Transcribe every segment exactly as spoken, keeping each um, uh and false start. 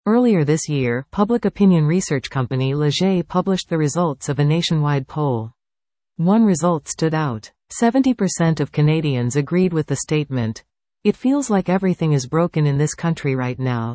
Earlier this year, public opinion research company Leger published the results of a nationwide poll. One result stood out. seventy percent of Canadians agreed with the statement, "It feels like everything is broken in this country right now."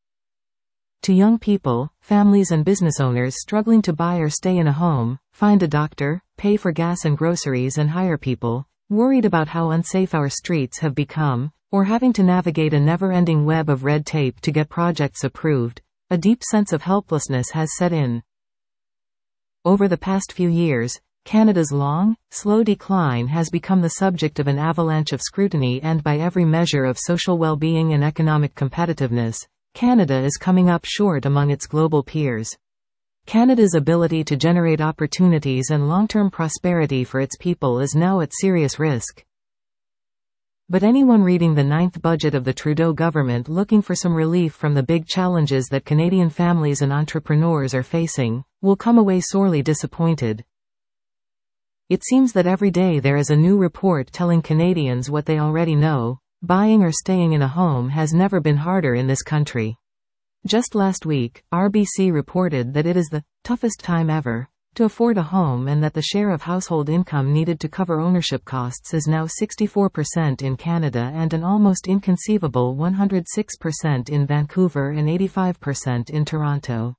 To young people, families and business owners struggling to buy or stay in a home, find a doctor, pay for gas and groceries and hire people, worried about how unsafe our streets have become, or having to navigate a never-ending web of red tape to get projects approved, a deep sense of helplessness has set in. Over the past few years, Canada's long, slow decline has become the subject of an avalanche of scrutiny, and by every measure of social well-being and economic competitiveness, Canada is coming up short among its global peers. Canada's ability to generate opportunities and long-term prosperity for its people is now at serious risk. But anyone reading the ninth budget of the Trudeau government looking for some relief from the big challenges that Canadian families and entrepreneurs are facing, will come away sorely disappointed. It seems that every day there is a new report telling Canadians what they already know: buying or staying in a home has never been harder in this country. Just last week, R B C reported that it is the toughest time ever to afford a home, and that the share of household income needed to cover ownership costs is now sixty-four percent in Canada and an almost inconceivable one hundred six percent in Vancouver and eighty-five percent in Toronto.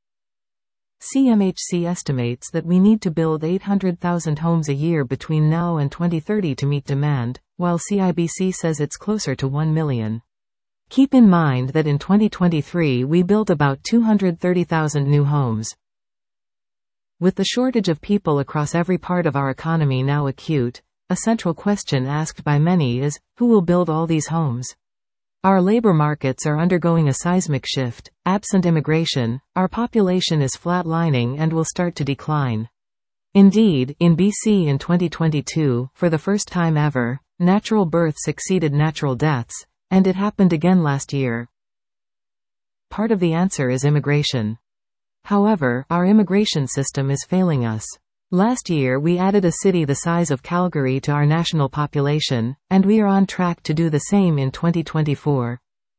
C M H C estimates that we need to build eight hundred thousand homes a year between now and twenty thirty to meet demand, while C I B C says it's closer to one million. Keep in mind that in twenty twenty-three we built about two hundred thirty thousand new homes. With the shortage of people across every part of our economy now acute, a central question asked by many is, who will build all these homes? Our labor markets are undergoing a seismic shift. Absent immigration, our population is flatlining and will start to decline. Indeed, in B C in twenty twenty-two, for the first time ever, natural births exceeded natural deaths, and it happened again last year. Part of the answer is immigration. However, our immigration system is failing us. Last year we added a city the size of Calgary to our national population, and we are on track to do the same in twenty twenty-four.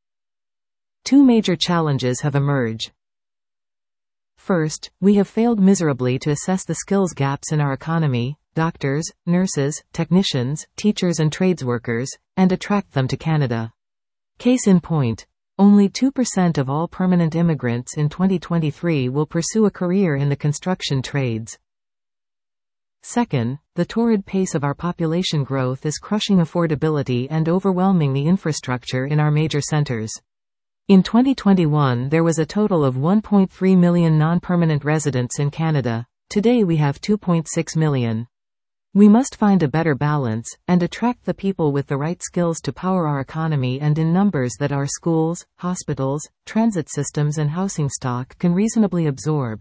Two major challenges have emerged. First, we have failed miserably to assess the skills gaps in our economy, doctors, nurses, technicians, teachers and tradesworkers, and attract them to Canada. Case in point, only two percent of all permanent immigrants in twenty twenty-three will pursue a career in the construction trades. Second, the torrid pace of our population growth is crushing affordability and overwhelming the infrastructure in our major centers. In twenty twenty-one there was a total of one point three million non-permanent residents in Canada. Today we have two point six million. We must find a better balance, and attract the people with the right skills to power our economy and in numbers that our schools, hospitals, transit systems and housing stock can reasonably absorb.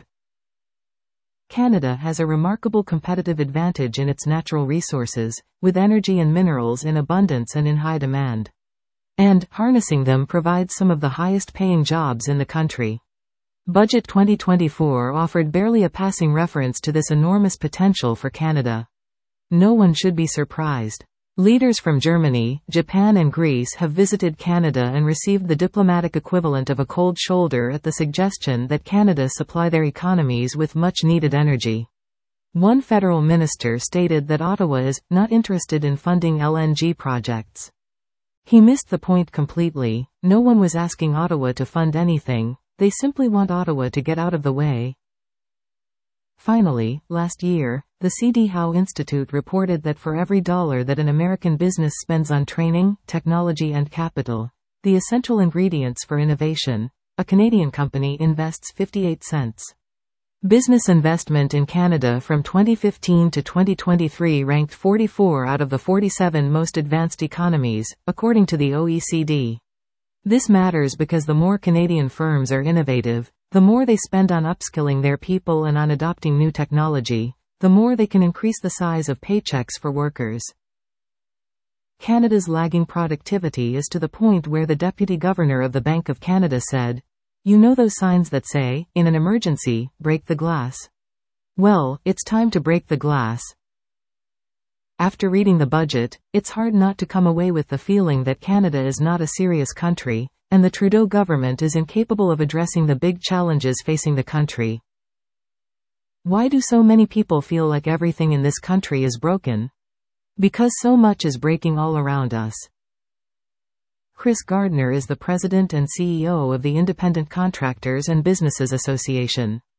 Canada has a remarkable competitive advantage in its natural resources, with energy and minerals in abundance and in high demand. And, harnessing them provides some of the highest paying jobs in the country. Budget twenty twenty-four offered barely a passing reference to this enormous potential for Canada. No one should be surprised. Leaders from Germany, Japan and Greece have visited Canada and received the diplomatic equivalent of a cold shoulder at the suggestion that Canada supply their economies with much-needed energy. One federal minister stated that Ottawa is not interested in funding L N G projects. He missed the point completely. No one was asking Ottawa to fund anything, they simply want Ottawa to get out of the way. Finally, last year, the C D Howe Institute reported that for every dollar that an American business spends on training, technology and capital, the essential ingredients for innovation, a Canadian company invests fifty-eight cents. Business investment in Canada from twenty fifteen to twenty twenty-three ranked forty-four out of the forty-seven most advanced economies, according to the O E C D. This matters because the more Canadian firms are innovative, the more they spend on upskilling their people and on adopting new technology, the more they can increase the size of paychecks for workers. Canada's lagging productivity is to the point where the Deputy Governor of the Bank of Canada said, "You know those signs that say, in an emergency, break the glass? Well, it's time to break the glass." After reading the budget, it's hard not to come away with the feeling that Canada is not a serious country, And the Trudeau government is incapable of addressing the big challenges facing the country. Why do so many people feel like everything in this country is broken? Because so much is breaking all around us. Chris Gardner is the president and C E O of the Independent Contractors and Businesses Association.